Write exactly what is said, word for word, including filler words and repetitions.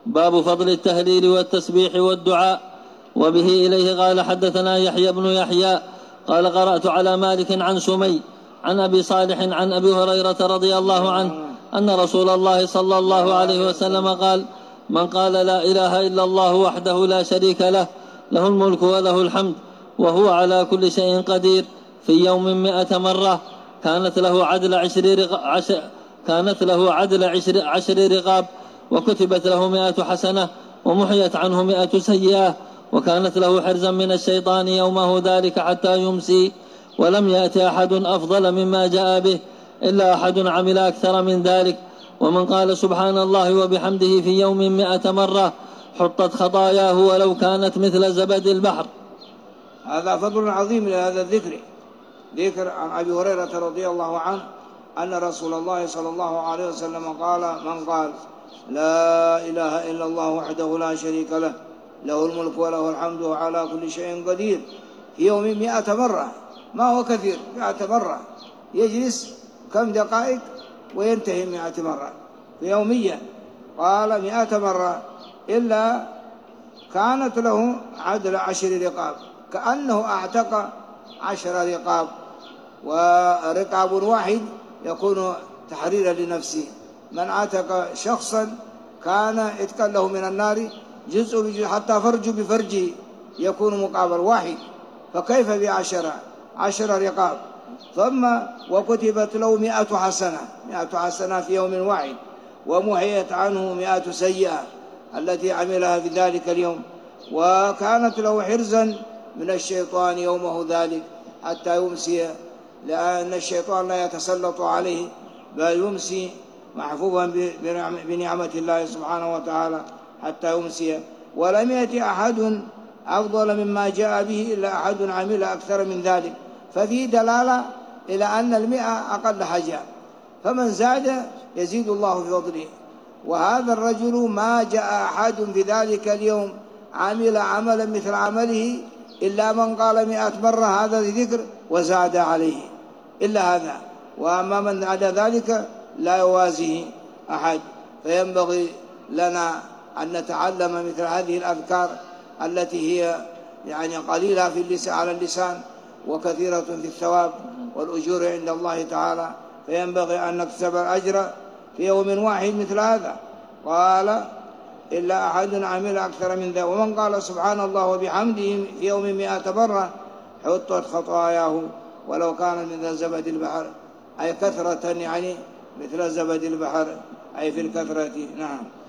باب فضل التهليل والتسبيح والدعاء. وبه إليه قال حدثنا يحيى بن يحيى قال قرأت على مالك عن سمي عن أبي صالح عن أبي هريرة رضي الله عنه أن رسول الله صلى الله عليه وسلم قال: من قال لا إله إلا الله وحده لا شريك له له الملك وله الحمد وهو على كل شيء قدير في يوم مئة مرة كانت له عدل عشر, رق... عشر... كانت له عدل عشر... عشر رقاب وكتبت له مئة حسنة ومحيت عنه مئة سيئة وكانت له حرزا من الشيطان يومه ذلك حتى يمسي ولم يأتي أحد أفضل مما جاء به إلا أحد عمل أكثر من ذلك. ومن قال سبحان الله وبحمده في يوم مئة مرة حطت خطاياه ولو كانت مثل زبد البحر. هذا فضل عظيم لهذا الذكر. ذكر عن أبي هريرة رضي الله عنه أن رسول الله صلى الله عليه وسلم قال: من قال لا إله إلا الله وحده لا شريك له له الملك وله الحمد وعلى كل شيء قدير في يوم مئة مرة، ما هو كثير، مئة مرة، يجلس كم دقائق وينتهي مئة مرة في يوميا. قال مئة مرة إلا كانت له عدل عشر رقاب، كأنه أعتق عشر رقاب، ورقاب واحد يكون تحريرا لنفسه. من عتق شخصا كان اتقى له من النار جزء بجزء حتى فرج بفرجه يكون مقابل واحد، فكيف بعشرة عشر رقاب؟ ثم وكتبت له مئة حسنة، مئة حسنة في يوم واحد، ومحيت عنه مئة سيئة التي عملها في ذلك اليوم، وكانت له حرزا من الشيطان يومه ذلك حتى يمسي، لأن الشيطان لا يتسلط عليه بل يمسي محفوظا بنعمة الله سبحانه وتعالى حتى يمسي. ولم يأتي أحد أفضل مما جاء به إلا أحد عمل أكثر من ذلك، ففي دلالة إلى أن المئة أقل حاجة، فمن زاد يزيد الله في فضله. وهذا الرجل ما جاء أحد في ذلك اليوم عمل عملا مثل عمله إلا من قال مئة مرة هذا ذكر وزاد عليه إلا هذا، وأما من عدا ذلك لا يوازيه أحد. فينبغي لنا أن نتعلم مثل هذه الأذكار التي هي يعني قليلة في اللسان على اللسان وكثيرة في الثواب والأجور عند الله تعالى، فينبغي أن نكسب الأجر في يوم واحد مثل هذا. قال إلا أحد عمل أكثر من ذا. ومن قال سبحان الله وبحمده في يوم مئة مرة حطت خطاياه ولو كان مثل زبد البحر، أي كثرة يعني مثل زبد البحر، أي في الكثرة. نعم.